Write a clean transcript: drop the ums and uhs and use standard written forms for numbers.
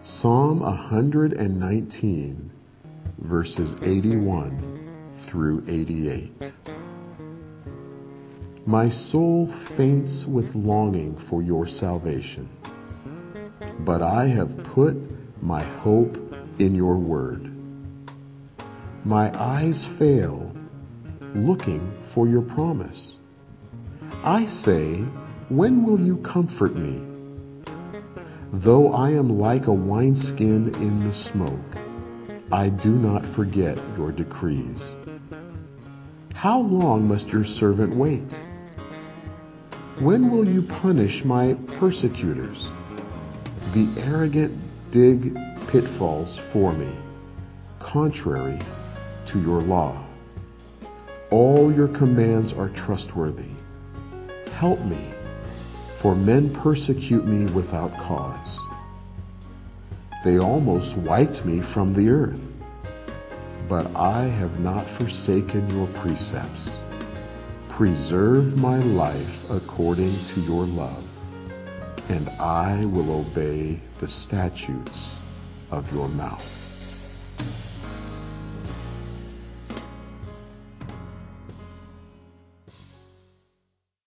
Psalm 119, verses 81 through 88. My soul faints with longing for your salvation, but I have put my hope in your word. My eyes fail, looking for your promise. I say, when will you comfort me? Though I am like a wineskin in the smoke, I do not forget your decrees. How long must your servant wait? When will you punish my persecutors? The arrogant dig pitfalls for me, contrary to your law. All your commands are trustworthy. Help me, for men persecute me without cause. They almost wiped me from the earth, but I have not forsaken your precepts. Preserve my life according to your love, and I will obey the statutes of your mouth.